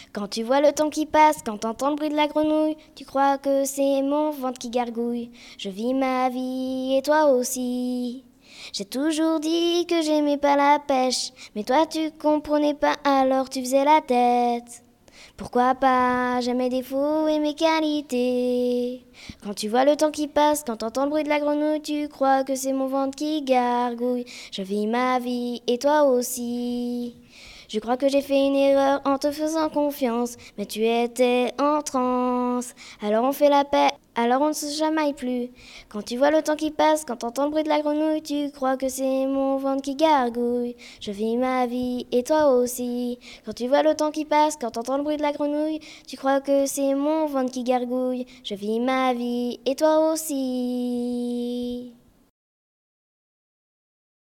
Quand tu vois le temps qui passe, quand t'entends le bruit de la grenouille, tu crois que c'est mon ventre qui gargouille. Je vis ma vie et toi aussi. J'ai toujours dit que j'aimais pas la pêche, mais toi tu comprenais pas alors tu faisais la tête. Pourquoi pas, j'ai mes défauts et mes qualités. Quand tu vois le temps qui passe, quand t'entends le bruit de la grenouille, tu crois que c'est mon ventre qui gargouille. Je vis ma vie et toi aussi. Je crois que j'ai fait une erreur en te faisant confiance, mais tu étais en transe. Alors on fait la paix, alors on ne se chamaille plus. Quand tu vois le temps qui passe, quand t'entends le bruit de la grenouille, tu crois que c'est mon ventre qui gargouille. Je vis ma vie et toi aussi. Quand tu vois le temps qui passe, quand t'entends le bruit de la grenouille, tu crois que c'est mon ventre qui gargouille. Je vis ma vie et toi aussi.